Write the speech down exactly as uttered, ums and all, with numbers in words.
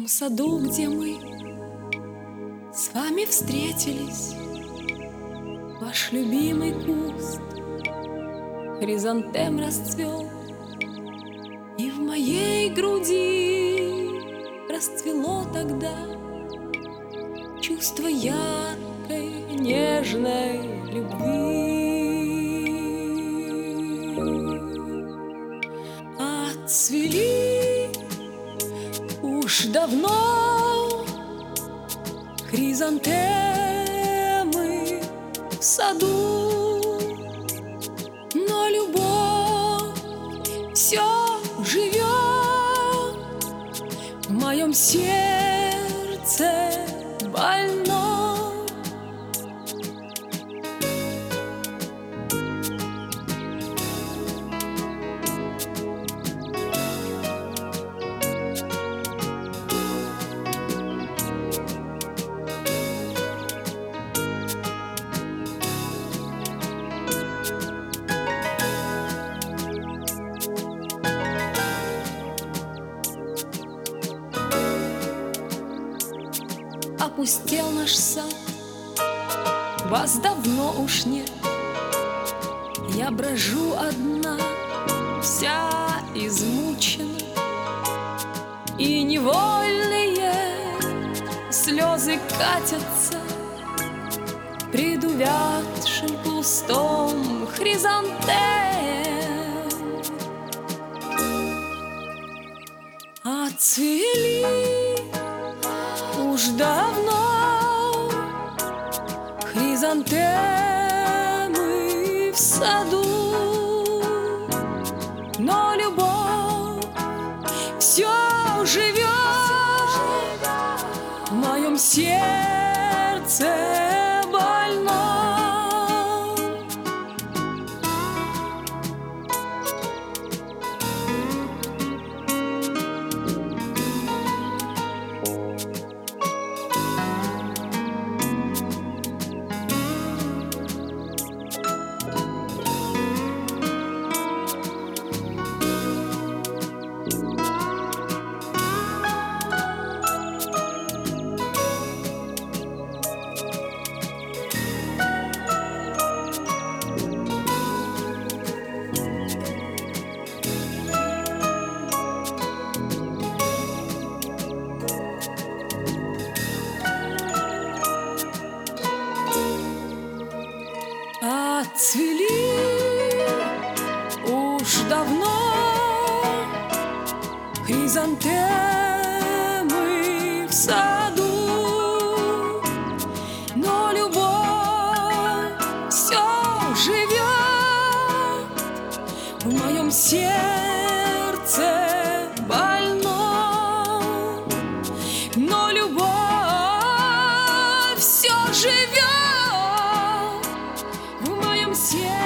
саду, где мы с вами встретились, ваш любимый куст хризантем расцвел, и в моей груди расцвело тогда чувство яркой, нежной любви. Отцвели уж давно хризантемы в саду, но любовь все живет в моем сердце больном. Опустел наш сад, вас давно уж нет. Я брожу одна, вся измучена, и невольные слезы катятся пред увядшим кустом хризантем. Отцвели уж давно хризантемы в саду, но любовь все живет в моем сердце больном. Отцвели уж давно хризантемы в саду, но любовь все живет в моем сердце больном, но любовь все живет в моем сердце.